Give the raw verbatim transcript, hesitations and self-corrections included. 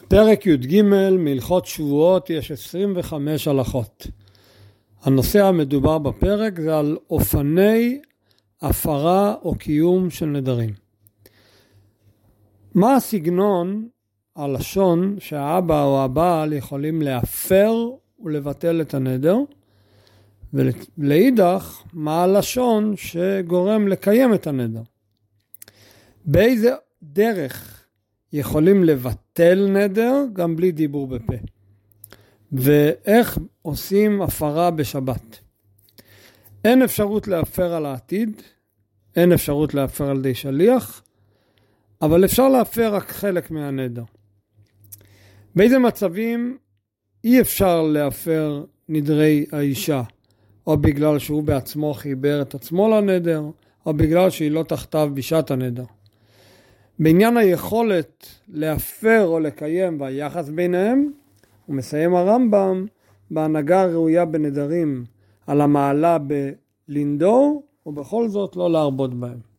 בפרק י"ג מהלכות שבועות יש עשרים וחמש הלכות. הנושא המדובר בפרק זה על אופני הפרה או קיום של נדרים. מה הסגנון, הלשון שהאבא או הבעל יכולים להפר ולבטל את הנדר? ולאידך, מה הלשון שגורם לקיים את הנדר? באיזה דרך יכולים לבטל נדר גם בלי דיבור בפה? ואיך עושים הפרה בשבת? אין אפשרות להפר על העתיד, אין אפשרות להפר על די שליח, אבל אפשר להפר רק חלק מהנדר. באיזה מצבים אי אפשר להפר נדרי האישה? או בגלל שהוא בעצמו חיבר את עצמו לנדר, או בגלל שהיא לא תחתיו בשעת הנדר. בעניין היכולת להפר או לקיים והיחס ביניהם, הוא מסיים הרמב"ם בהנהגה הראויה בנדרים על המעלה בלינדור, ובכל זאת לא להרבות בהם.